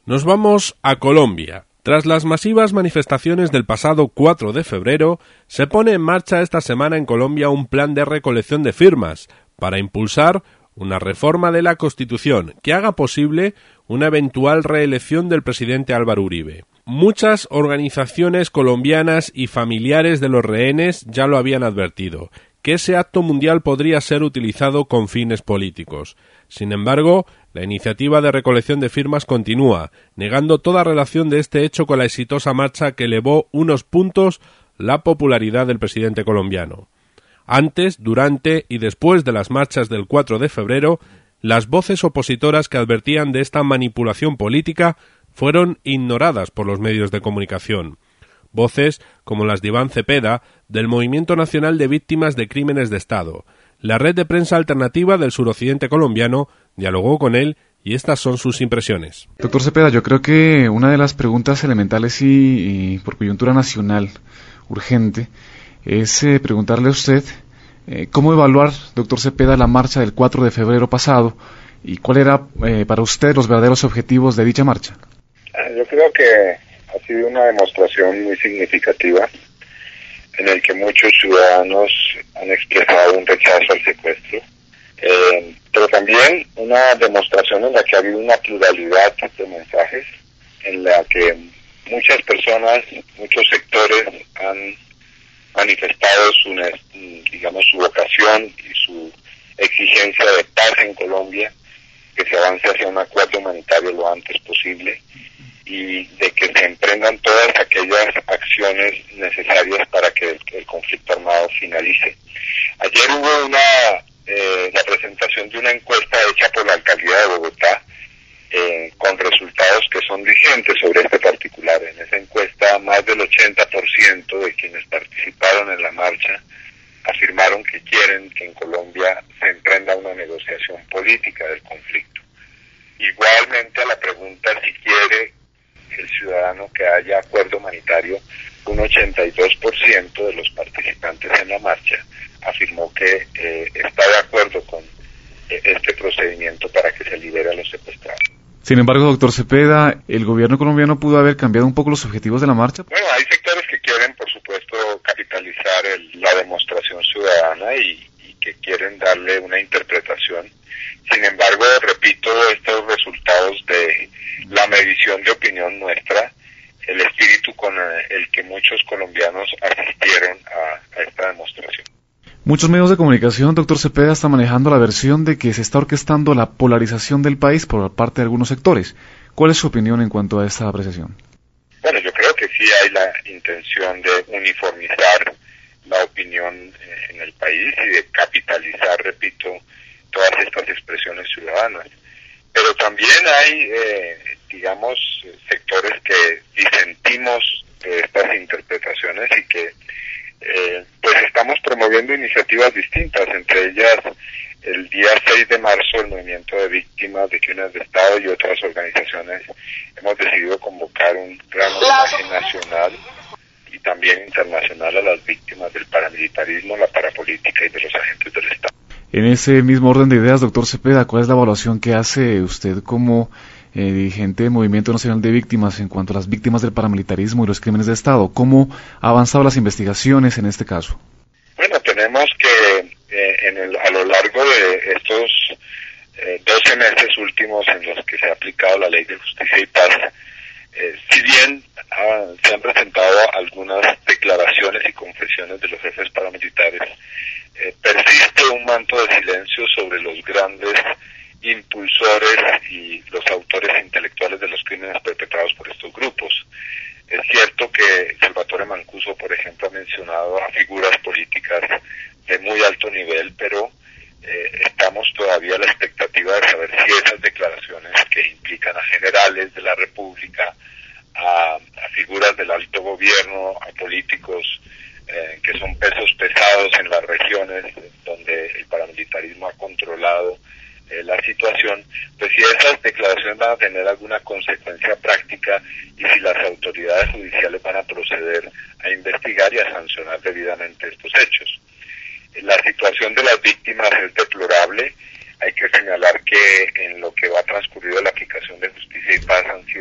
Nos vamos a Colombia. Tras las masivas manifestaciones del pasado 4 de febrero, se pone en marcha esta semana en Colombia un plan de recolección de firmas para impulsar una reforma de la Constitución que haga posible una eventual reelección del presidente Álvaro Uribe. Muchas organizaciones colombianas y familiares de los rehenes ya lo habían advertido, que ese acto mundial podría ser utilizado con fines políticos. Sin embargo, la iniciativa de recolección de firmas continúa, negando toda relación de este hecho con la exitosa marcha que elevó unos puntos la popularidad del presidente colombiano. Antes, durante y después de las marchas del 4 de febrero, las voces opositoras que advertían de esta manipulación política fueron ignoradas por los medios de comunicación. Voces como las de Iván Cepeda, del Movimiento Nacional de Víctimas de Crímenes de Estado. La red de prensa alternativa del suroccidente colombiano dialogó con él y estas son sus impresiones. Doctor Cepeda, yo creo que una de las preguntas elementales y por coyuntura nacional urgente es preguntarle a usted cómo evaluar, doctor Cepeda, la marcha del 4 de febrero pasado y cuál era para usted los verdaderos objetivos de dicha marcha. Yo creo que ha sido una demostración muy significativa en el que muchos ciudadanos han expresado un rechazo al secuestro, pero también una demostración en la que ha habido una pluralidad de mensajes, en la que muchas personas, muchos sectores han manifestado su vocación y su exigencia de paz en Colombia, que se avance hacia un acuerdo humanitario lo antes posible y de que se emprendan todas aquellas acciones necesarias para que el conflicto armado finalice. Ayer hubo la presentación de una encuesta hecha por la Alcaldía de Bogotá con resultados que son vigentes sobre este particular. En esa encuesta, más del 80% de quienes participaron en la marcha afirmaron que quieren que en Colombia se emprenda una negociación política del conflicto. Igualmente a la pregunta si quiere el ciudadano que haya acuerdo humanitario, un 82% de los participantes en la marcha afirmó que está de acuerdo con este procedimiento para que se libere a los secuestrados. Sin embargo, doctor Cepeda, ¿el gobierno colombiano pudo haber cambiado un poco los objetivos de la marcha? Bueno, hay sectores que quieren, por supuesto, capitalizar la demostración ciudadana y que quieren darle una interpretación. Sin embargo, repito, estos resultados de la medición de opinión nuestra, el espíritu con el que muchos colombianos asistieron a esta demostración. Muchos medios de comunicación, doctor Cepeda, están manejando la versión de que se está orquestando la polarización del país por parte de algunos sectores. ¿Cuál es su opinión en cuanto a esta apreciación? Bueno, yo creo que sí hay la intención de uniformizar la opinión en el país y de capitalizar, repito, todas estas expresiones ciudadanas. Pero también hay, sectores que disentimos de estas interpretaciones y que pues estamos promoviendo iniciativas distintas, entre ellas el día 6 de marzo el movimiento de víctimas de crímenes de Estado y otras organizaciones hemos decidido convocar un gran homenaje nacional y también internacional a las víctimas del paramilitarismo, la parapolítica y de los agentes del Estado. En ese mismo orden de ideas, doctor Cepeda, ¿cuál es la evaluación que hace usted como dirigente del Movimiento Nacional de Víctimas en cuanto a las víctimas del paramilitarismo y los crímenes de Estado? ¿Cómo han avanzado las investigaciones en este caso? Bueno, tenemos que a lo largo de estos 12 meses últimos en los que se ha aplicado la Ley de Justicia y Paz, si bien se han presentado algunas declaraciones y confesiones de los jefes paramilitares, persiste un manto de silencio sobre los grandes impulsores y los autores intelectuales de los crímenes perpetrados por estos grupos. Es cierto que Salvatore Mancuso, por ejemplo, ha mencionado a figuras políticas de muy alto nivel, pero estamos todavía a la expectativa de saber si esas declaraciones que implican a generales de la República, a figuras del alto gobierno, a políticos que son pesos pesados en las regiones donde el paramilitarismo ha controlado la situación, pues si esas declaraciones van a tener alguna consecuencia práctica y si las autoridades judiciales van a proceder a investigar y a sancionar debidamente estos hechos. La situación de las víctimas es deplorable. Hay que señalar que en lo que va transcurrido la aplicación de Justicia y Paz han sido asesinados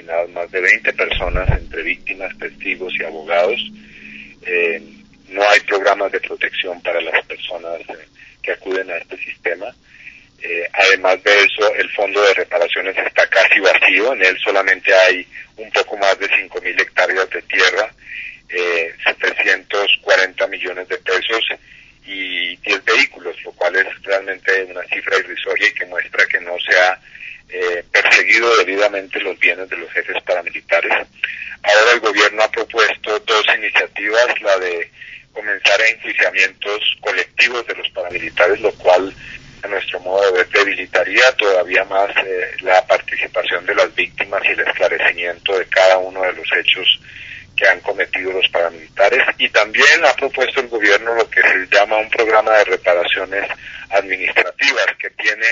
asesinadas más de 20 personas, entre víctimas, testigos y abogados. No hay programas de protección para las personas que acuden a este sistema. Además de eso, el fondo de reparaciones está casi vacío. En él solamente hay un poco más de 5.000 hectáreas de tierra, 740 millones de pesos y 10 vehículos, lo cual es realmente una cifra irrisoria y que muestra que no se ha perseguido debidamente los bienes de los jefes paramilitares. Ahora el gobierno ha propuesto dos iniciativas, la de comenzar enjuiciamientos colectivos de los paramilitares, lo cual a nuestro modo de ver debilitaría todavía más la participación de las víctimas y el esclarecimiento de cada uno de los hechos que han cometido los paramilitares, y también ha propuesto el gobierno lo que se llama un programa de reparaciones administrativas que tiene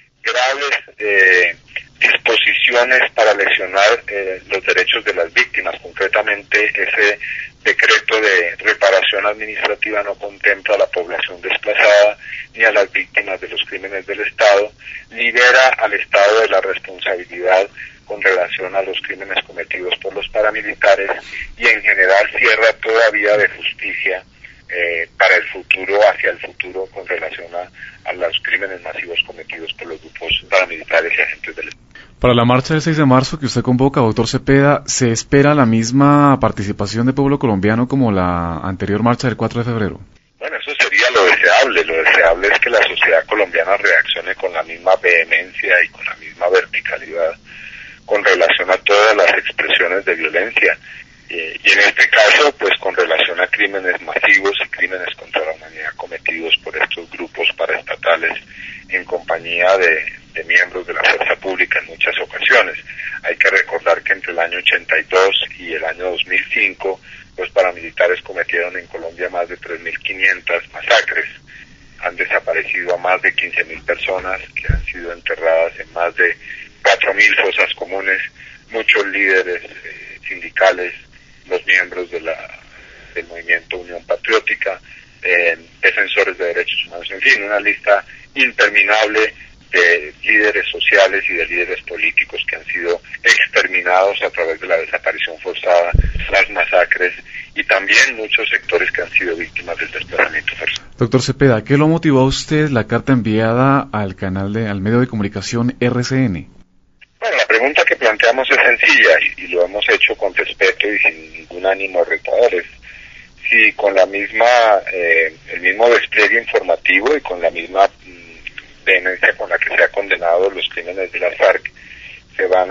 graves disposiciones para lesionar los derechos de las víctimas. Concretamente, ese decreto de reparación administrativa no contempla a la población desplazada ni a las víctimas de los crímenes del Estado, libera al Estado de la responsabilidad con relación a los crímenes cometidos por los paramilitares y en general cierra toda vía de justicia para el futuro, hacia el futuro, con relación a los crímenes masivos cometidos por los grupos paramilitares y agentes del Estado. Para la marcha del 6 de marzo que usted convoca, doctor Cepeda, ¿se espera la misma participación del pueblo colombiano como la anterior marcha del 4 de febrero? Bueno, eso sería lo deseable. Lo deseable es que la sociedad colombiana reaccione con la misma vehemencia y con la misma verticalidad con relación a todas las expresiones de violencia. Y en este caso, pues con relación a crímenes masivos y crímenes contra la humanidad cometidos por estos grupos paraestatales en compañía de miembros de la fuerza pública en muchas ocasiones. Hay que recordar que entre el año 82 y el año 2005, los paramilitares cometieron en Colombia más de 3.500 masacres. Han desaparecido a más de 15.000 personas que han sido enterradas en más de 4.000 fosas comunes, muchos líderes sindicales, los miembros del movimiento Unión Patriótica, defensores de derechos humanos, en fin, una lista interminable de líderes sociales y de líderes políticos que han sido exterminados a través de la desaparición forzada, las masacres y también muchos sectores que han sido víctimas del desplazamiento forzado. Doctor Cepeda, ¿qué lo motivó a usted la carta enviada al medio de comunicación RCN? Bueno, la pregunta que planteamos es sencilla y lo hemos hecho con respeto y sin ningún ánimo retador. Es si con la misma, el mismo despliegue informativo y con la misma vehemencia con la que se ha condenado los crímenes de las FARC, se van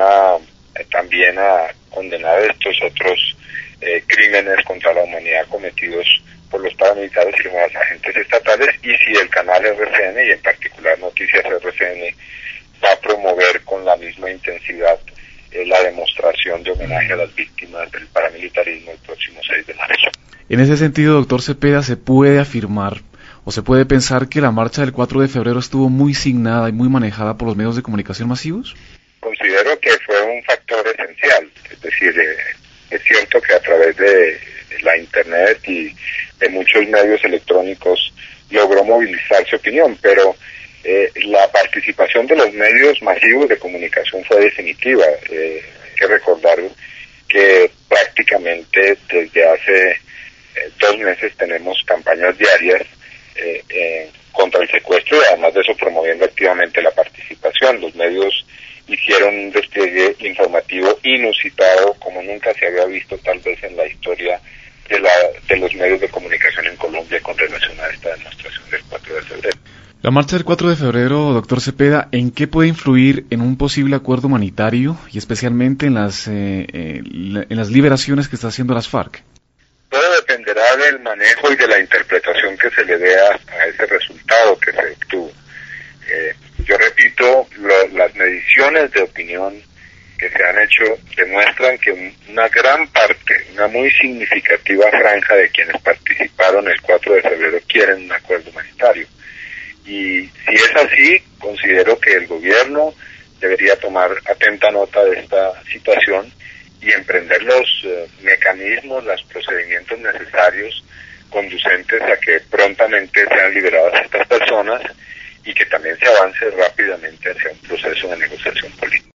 también a condenar estos otros crímenes contra la humanidad cometidos por los paramilitares y los agentes estatales, y si el canal RCN y en particular Noticias RCN va a promover con la misma intensidad la demostración de homenaje a las víctimas del paramilitarismo el próximo 6 de marzo. En ese sentido, doctor Cepeda, ¿se puede afirmar o se puede pensar que la marcha del 4 de febrero estuvo muy signada y muy manejada por los medios de comunicación masivos? Considero que fue un factor esencial, es decir, es cierto que a través de la Internet y de muchos medios electrónicos logró movilizar su opinión, pero la participación de los medios masivos de comunicación fue definitiva. Hay que recordar que prácticamente desde hace 2 meses tenemos campañas diarias contra el secuestro y además de eso promoviendo activamente la participación. Los medios hicieron un despliegue informativo inusitado como nunca se había visto tal vez en la historia de los medios de comunicación en Colombia con relación a esta demostración del 4 de febrero. La marcha del 4 de febrero, doctor Cepeda, ¿en qué puede influir en un posible acuerdo humanitario y especialmente en las liberaciones que está haciendo las FARC? Todo dependerá del manejo y de la interpretación que se le dé a ese resultado que se obtuvo. Yo repito, las mediciones de opinión que se han hecho demuestran que una gran parte, una muy significativa franja de quienes participaron el 4 de febrero quieren un acuerdo humanitario. Y si es así, considero que el gobierno debería tomar atenta nota de esta situación y emprender los mecanismos, los procedimientos necesarios conducentes a que prontamente sean liberadas estas personas y que también se avance rápidamente hacia un proceso de negociación política.